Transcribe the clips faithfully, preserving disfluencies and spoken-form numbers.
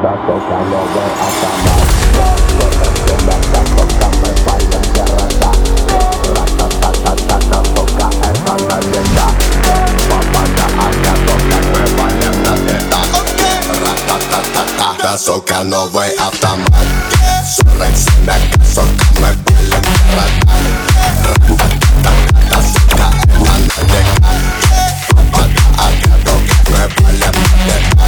Да, сука, новый автомат. Ра-та-та-та-та, сука, мы палим города. Ра-та-та-та-та, сука, это навсегда. Попада огонь, как мы палим навсегда. Ра-та-та-та-та, да, сука, новый автомат. Сорок семь, сука, мы палим города. Ра-та-та-та-та, сука, это навсегда. Попада огонь, как мы палим навсегда.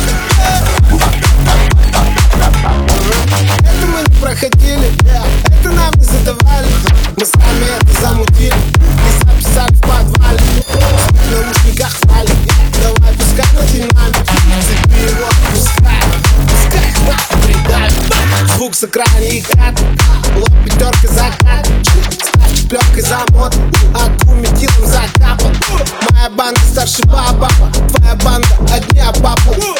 Это мы не проходили, это нам не задавали. Мы сами это замутили и записали в подвале. В наушниках хвали, давай пускай на динамике. Цепи его, пускай, пускай их нахуй придавит. Звук с экрана играет, лоб пятерка закат. Ставки пленкой замот, аку метилом закапан. Моя банда старше баба, твоя банда одни об папу.